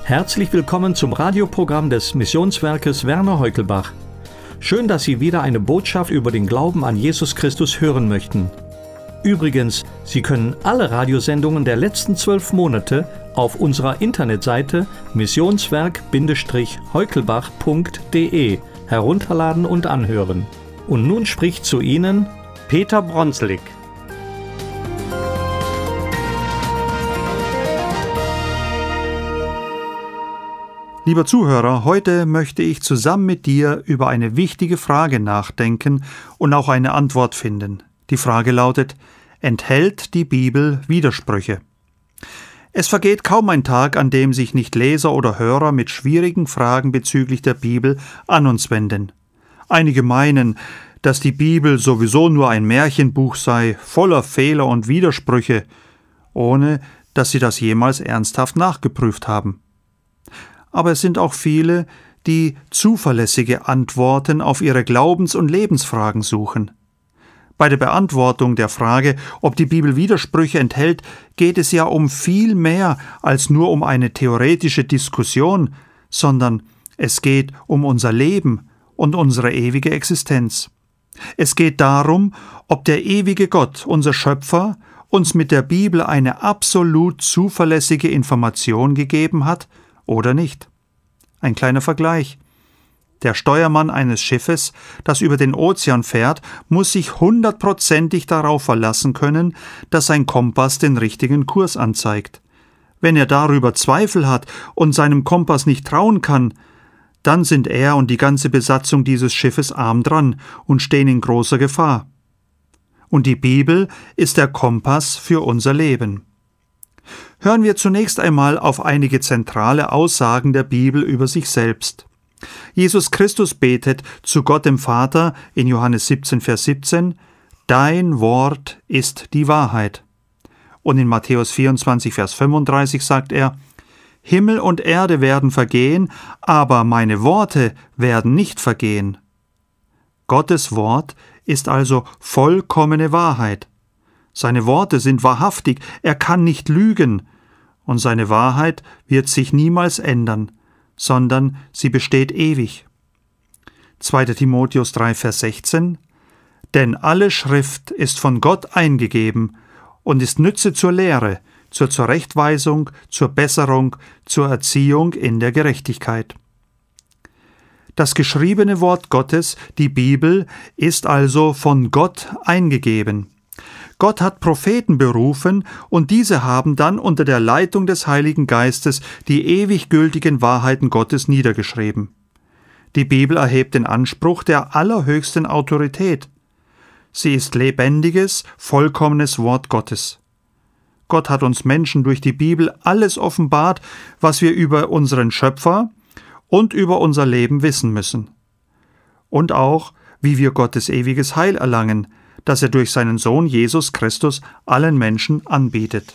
Herzlich willkommen zum Radioprogramm des Missionswerkes Werner Heukelbach. Schön, dass Sie wieder eine Botschaft über den Glauben an Jesus Christus hören möchten. Übrigens, Sie können alle Radiosendungen der letzten 12 Monate auf unserer Internetseite missionswerk-heukelbach.de herunterladen und anhören. Und nun spricht zu Ihnen Peter Bronselig. Lieber Zuhörer, heute möchte ich zusammen mit dir über eine wichtige Frage nachdenken und auch eine Antwort finden. Die Frage lautet: Enthält die Bibel Widersprüche? Es vergeht kaum ein Tag, an dem sich nicht Leser oder Hörer mit schwierigen Fragen bezüglich der Bibel an uns wenden. Einige meinen, dass die Bibel sowieso nur ein Märchenbuch sei, voller Fehler und Widersprüche, ohne dass sie das jemals ernsthaft nachgeprüft haben. Aber es sind auch viele, die zuverlässige Antworten auf ihre Glaubens- und Lebensfragen suchen. Bei der Beantwortung der Frage, ob die Bibel Widersprüche enthält, geht es ja um viel mehr als nur um eine theoretische Diskussion, sondern es geht um unser Leben und unsere ewige Existenz. Es geht darum, ob der ewige Gott, unser Schöpfer, uns mit der Bibel eine absolut zuverlässige Information gegeben hat oder nicht. Ein kleiner Vergleich. Der Steuermann eines Schiffes, das über den Ozean fährt, muss sich 100%ig darauf verlassen können, dass sein Kompass den richtigen Kurs anzeigt. Wenn er darüber Zweifel hat und seinem Kompass nicht trauen kann, dann sind er und die ganze Besatzung dieses Schiffes arm dran und stehen in großer Gefahr. Und die Bibel ist der Kompass für unser Leben. Hören wir zunächst einmal auf einige zentrale Aussagen der Bibel über sich selbst. Jesus Christus betet zu Gott dem Vater in Johannes 17, Vers 17: Dein Wort ist die Wahrheit. Und in Matthäus 24, Vers 35 sagt er: Himmel und Erde werden vergehen, aber meine Worte werden nicht vergehen. Gottes Wort ist also vollkommene Wahrheit. Seine Worte sind wahrhaftig, er kann nicht lügen, und seine Wahrheit wird sich niemals ändern, sondern sie besteht ewig. 2. Timotheus 3, Vers 16: Denn alle Schrift ist von Gott eingegeben und ist Nütze zur Lehre, zur Zurechtweisung, zur Besserung, zur Erziehung in der Gerechtigkeit. Das geschriebene Wort Gottes, die Bibel, ist also von Gott eingegeben. Gott hat Propheten berufen, und diese haben dann unter der Leitung des Heiligen Geistes die ewig gültigen Wahrheiten Gottes niedergeschrieben. Die Bibel erhebt den Anspruch der allerhöchsten Autorität. Sie ist lebendiges, vollkommenes Wort Gottes. Gott hat uns Menschen durch die Bibel alles offenbart, was wir über unseren Schöpfer und über unser Leben wissen müssen. Und auch, wie wir Gottes ewiges Heil erlangen, das er durch seinen Sohn Jesus Christus allen Menschen anbietet.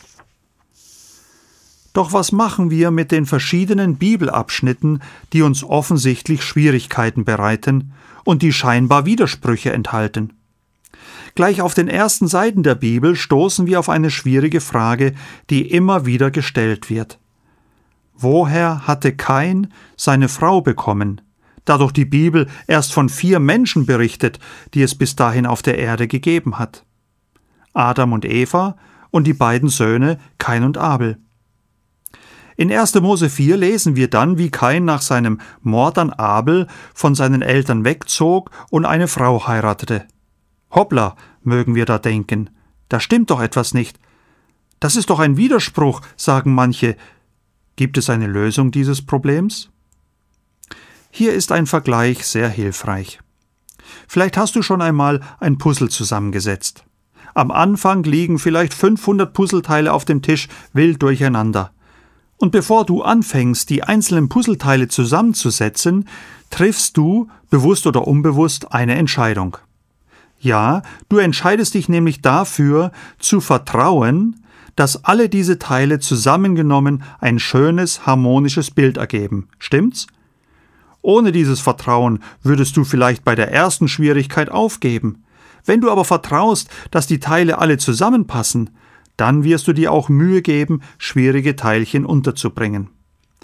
Doch was machen wir mit den verschiedenen Bibelabschnitten, die uns offensichtlich Schwierigkeiten bereiten und die scheinbar Widersprüche enthalten? Gleich auf den ersten Seiten der Bibel stoßen wir auf eine schwierige Frage, die immer wieder gestellt wird. Woher hatte Kain seine Frau bekommen, da doch die Bibel erst von 4 Menschen berichtet, die es bis dahin auf der Erde gegeben hat? Adam und Eva und die beiden Söhne Kain und Abel. In 1. Mose 4 lesen wir dann, wie Kain nach seinem Mord an Abel von seinen Eltern wegzog und eine Frau heiratete. Hoppla, mögen wir da denken, da stimmt doch etwas nicht. Das ist doch ein Widerspruch, sagen manche. Gibt es eine Lösung dieses Problems? Hier ist ein Vergleich sehr hilfreich. Vielleicht hast du schon einmal ein Puzzle zusammengesetzt. Am Anfang liegen vielleicht 500 Puzzleteile auf dem Tisch wild durcheinander. Und bevor du anfängst, die einzelnen Puzzleteile zusammenzusetzen, triffst du, bewusst oder unbewusst, eine Entscheidung. Ja, du entscheidest dich nämlich dafür, zu vertrauen, dass alle diese Teile zusammengenommen ein schönes, harmonisches Bild ergeben. Stimmt's? Ohne dieses Vertrauen würdest du vielleicht bei der ersten Schwierigkeit aufgeben. Wenn du aber vertraust, dass die Teile alle zusammenpassen, dann wirst du dir auch Mühe geben, schwierige Teilchen unterzubringen.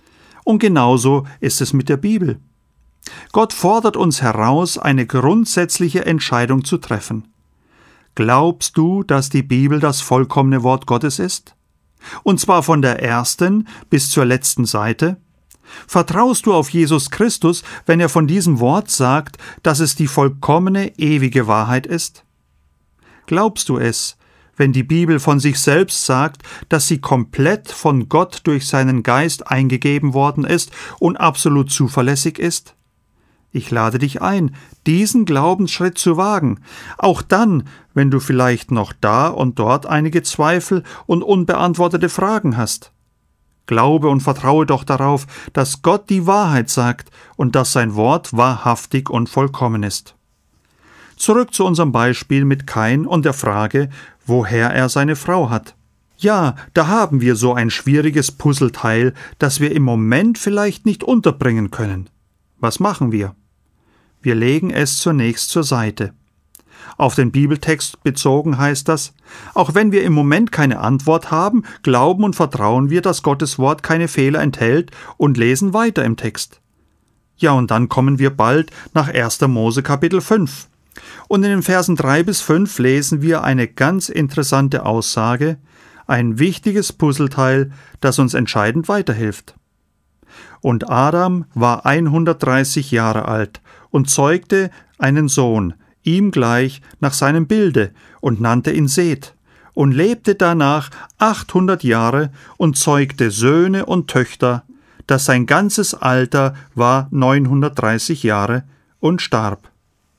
Und genauso ist es mit der Bibel. Gott fordert uns heraus, eine grundsätzliche Entscheidung zu treffen. Glaubst du, dass die Bibel das vollkommene Wort Gottes ist? Und zwar von der ersten bis zur letzten Seite? Vertraust du auf Jesus Christus, wenn er von diesem Wort sagt, dass es die vollkommene, ewige Wahrheit ist? Glaubst du es, wenn die Bibel von sich selbst sagt, dass sie komplett von Gott durch seinen Geist eingegeben worden ist und absolut zuverlässig ist? Ich lade dich ein, diesen Glaubensschritt zu wagen, auch dann, wenn du vielleicht noch da und dort einige Zweifel und unbeantwortete Fragen hast. Glaube und vertraue doch darauf, dass Gott die Wahrheit sagt und dass sein Wort wahrhaftig und vollkommen ist. Zurück zu unserem Beispiel mit Kain und der Frage, woher er seine Frau hat. Ja, da haben wir so ein schwieriges Puzzleteil, das wir im Moment vielleicht nicht unterbringen können. Was machen wir? Wir legen es zunächst zur Seite. Auf den Bibeltext bezogen heißt das, auch wenn wir im Moment keine Antwort haben, glauben und vertrauen wir, dass Gottes Wort keine Fehler enthält und lesen weiter im Text. Ja, und dann kommen wir bald nach 1. Mose Kapitel 5. Und in den Versen 3 bis 5 lesen wir eine ganz interessante Aussage, ein wichtiges Puzzleteil, das uns entscheidend weiterhilft. Und Adam war 130 Jahre alt und zeugte einen Sohn, ihm gleich nach seinem Bilde, und nannte ihn Seth, und lebte danach 800 Jahre und zeugte Söhne und Töchter, dass sein ganzes Alter war 930 Jahre, und starb.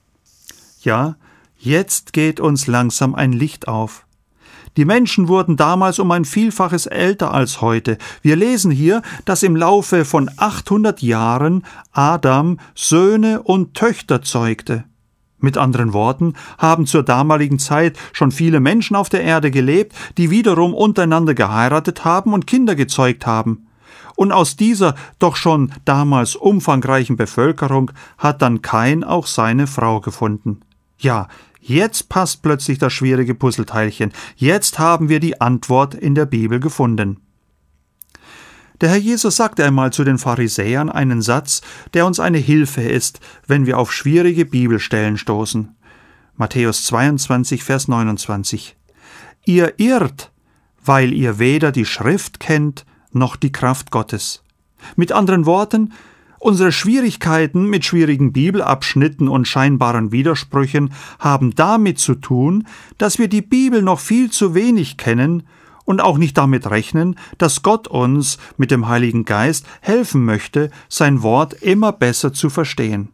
Ja, jetzt geht uns langsam ein Licht auf. Die Menschen wurden damals um ein Vielfaches älter als heute. Wir lesen hier, dass im Laufe von 800 Jahren Adam Söhne und Töchter zeugte. Mit anderen Worten haben zur damaligen Zeit schon viele Menschen auf der Erde gelebt, die wiederum untereinander geheiratet haben und Kinder gezeugt haben. Und aus dieser doch schon damals umfangreichen Bevölkerung hat dann Kain auch seine Frau gefunden. Ja, jetzt passt plötzlich das schwierige Puzzleteilchen. Jetzt haben wir die Antwort in der Bibel gefunden. Der Herr Jesus sagte einmal zu den Pharisäern einen Satz, der uns eine Hilfe ist, wenn wir auf schwierige Bibelstellen stoßen. Matthäus 22, Vers 29. Ihr irrt, weil ihr weder die Schrift kennt, noch die Kraft Gottes. Mit anderen Worten, unsere Schwierigkeiten mit schwierigen Bibelabschnitten und scheinbaren Widersprüchen haben damit zu tun, dass wir die Bibel noch viel zu wenig kennen und auch nicht damit rechnen, dass Gott uns mit dem Heiligen Geist helfen möchte, sein Wort immer besser zu verstehen.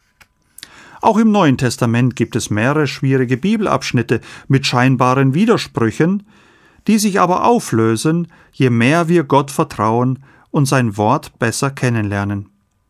Auch im Neuen Testament gibt es mehrere schwierige Bibelabschnitte mit scheinbaren Widersprüchen, die sich aber auflösen, je mehr wir Gott vertrauen und sein Wort besser kennenlernen.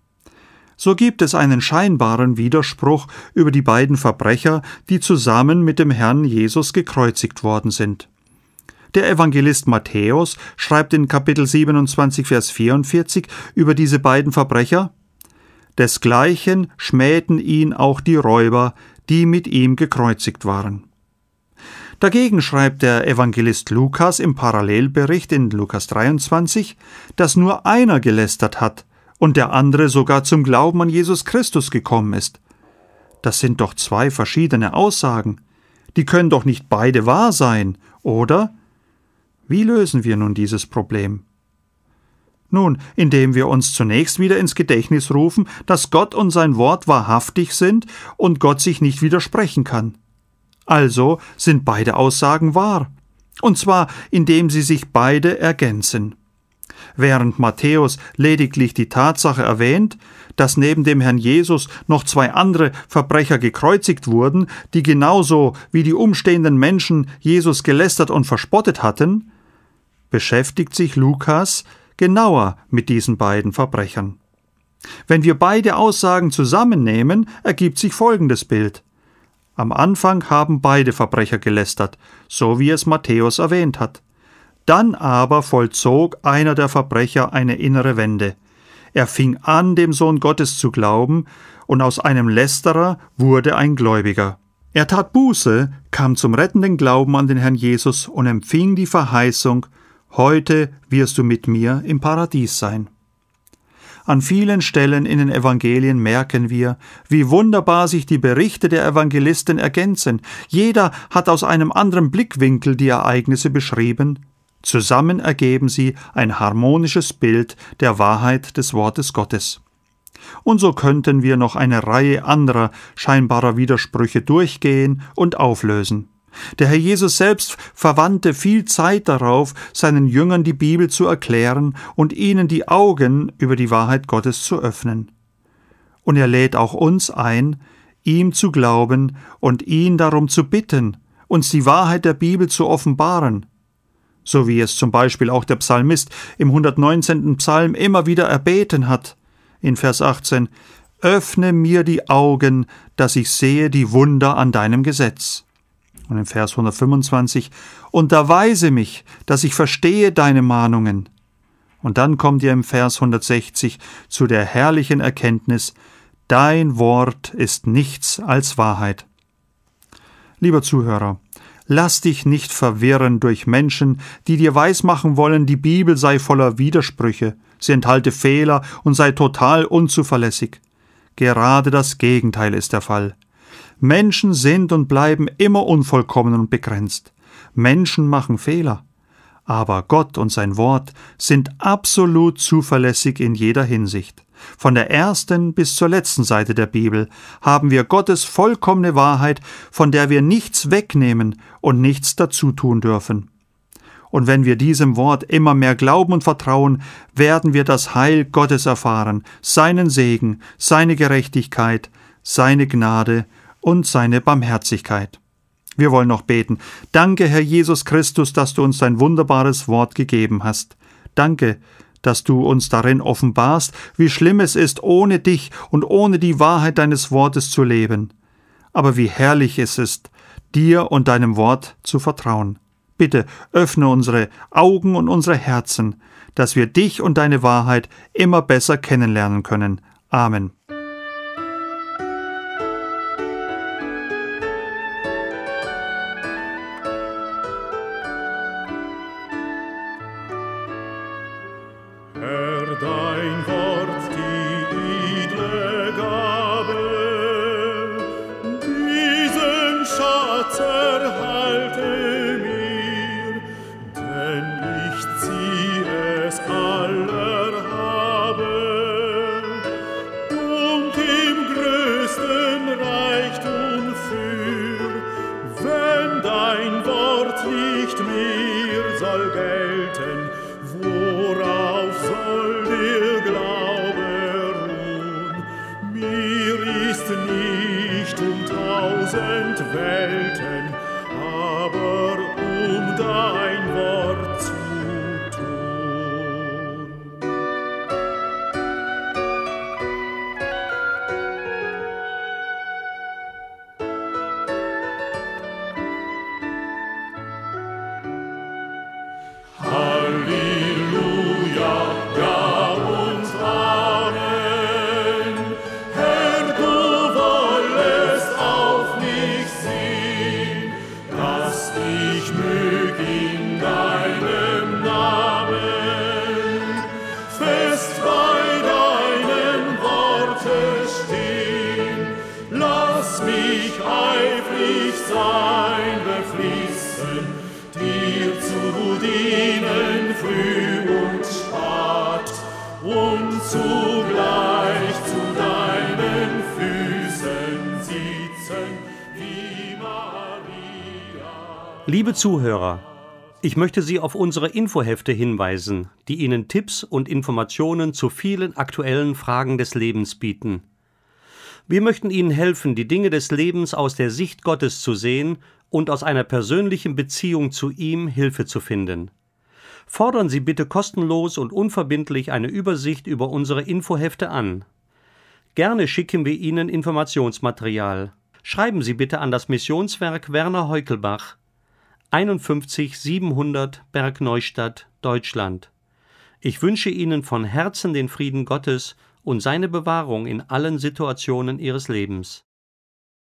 So gibt es einen scheinbaren Widerspruch über die beiden Verbrecher, die zusammen mit dem Herrn Jesus gekreuzigt worden sind. Der Evangelist Matthäus schreibt in Kapitel 27, Vers 44 über diese beiden Verbrecher: Desgleichen schmähten ihn auch die Räuber, die mit ihm gekreuzigt waren. Dagegen schreibt der Evangelist Lukas im Parallelbericht in Lukas 23, dass nur einer gelästert hat und der andere sogar zum Glauben an Jesus Christus gekommen ist. Das sind doch zwei verschiedene Aussagen. Die können doch nicht beide wahr sein, oder? Wie lösen wir nun dieses Problem? Nun, indem wir uns zunächst wieder ins Gedächtnis rufen, dass Gott und sein Wort wahrhaftig sind und Gott sich nicht widersprechen kann. Also sind beide Aussagen wahr, und zwar indem sie sich beide ergänzen. Während Matthäus lediglich die Tatsache erwähnt, dass neben dem Herrn Jesus noch zwei andere Verbrecher gekreuzigt wurden, die genauso wie die umstehenden Menschen Jesus gelästert und verspottet hatten, beschäftigt sich Lukas genauer mit diesen beiden Verbrechern. Wenn wir beide Aussagen zusammennehmen, ergibt sich folgendes Bild. Am Anfang haben beide Verbrecher gelästert, so wie es Matthäus erwähnt hat. Dann aber vollzog einer der Verbrecher eine innere Wende. Er fing an, dem Sohn Gottes zu glauben, und aus einem Lästerer wurde ein Gläubiger. Er tat Buße, kam zum rettenden Glauben an den Herrn Jesus und empfing die Verheißung: Heute wirst du mit mir im Paradies sein. An vielen Stellen in den Evangelien merken wir, wie wunderbar sich die Berichte der Evangelisten ergänzen. Jeder hat aus einem anderen Blickwinkel die Ereignisse beschrieben. Zusammen ergeben sie ein harmonisches Bild der Wahrheit des Wortes Gottes. Und so könnten wir noch eine Reihe anderer scheinbarer Widersprüche durchgehen und auflösen. Der Herr Jesus selbst verwandte viel Zeit darauf, seinen Jüngern die Bibel zu erklären und ihnen die Augen über die Wahrheit Gottes zu öffnen. Und er lädt auch uns ein, ihm zu glauben und ihn darum zu bitten, uns die Wahrheit der Bibel zu offenbaren, so wie es zum Beispiel auch der Psalmist im 119. Psalm immer wieder erbeten hat, in Vers 18, »Öffne mir die Augen, dass ich sehe die Wunder an deinem Gesetz.« Und in Vers 125, »Unterweise mich, dass ich verstehe deine Mahnungen.« Und dann kommt ihr im Vers 160 zu der herrlichen Erkenntnis, »Dein Wort ist nichts als Wahrheit.« Lieber Zuhörer, lass dich nicht verwirren durch Menschen, die dir weismachen wollen, die Bibel sei voller Widersprüche, sie enthalte Fehler und sei total unzuverlässig. Gerade das Gegenteil ist der Fall. Menschen sind und bleiben immer unvollkommen und begrenzt. Menschen machen Fehler. Aber Gott und sein Wort sind absolut zuverlässig in jeder Hinsicht. Von der ersten bis zur letzten Seite der Bibel haben wir Gottes vollkommene Wahrheit, von der wir nichts wegnehmen und nichts dazu tun dürfen. Und wenn wir diesem Wort immer mehr glauben und vertrauen, werden wir das Heil Gottes erfahren, seinen Segen, seine Gerechtigkeit, seine Gnade und seine Barmherzigkeit. Wir wollen noch beten. Danke, Herr Jesus Christus, dass du uns dein wunderbares Wort gegeben hast. Danke, dass du uns darin offenbarst, wie schlimm es ist, ohne dich und ohne die Wahrheit deines Wortes zu leben. Aber wie herrlich es ist, dir und deinem Wort zu vertrauen. Bitte öffne unsere Augen und unsere Herzen, dass wir dich und deine Wahrheit immer besser kennenlernen können. Amen. Herr, dein Wort, die edle Gabe, diesen Schatz erhalte mir, denn ich zieh es aller habe und im größten Reichtum für, wenn dein Wort nicht mehr soll gelten, worauf soll der Glaube ruhen? Mir ist nicht 1000 Welten, aber dein Wort zu tun. Sein beflissen, dir zu dienen früh und spät und zugleich zu deinen Füßen sitzen wie Maria. Liebe Zuhörer, ich möchte Sie auf unsere Infohefte hinweisen, die Ihnen Tipps und Informationen zu vielen aktuellen Fragen des Lebens bieten. Wir möchten Ihnen helfen, die Dinge des Lebens aus der Sicht Gottes zu sehen und aus einer persönlichen Beziehung zu ihm Hilfe zu finden. Fordern Sie bitte kostenlos und unverbindlich eine Übersicht über unsere Infohefte an. Gerne schicken wir Ihnen Informationsmaterial. Schreiben Sie bitte an das Missionswerk Werner Heukelbach, 51 700 Bergneustadt, Deutschland. Ich wünsche Ihnen von Herzen den Frieden Gottes und seine Bewahrung in allen Situationen Ihres Lebens.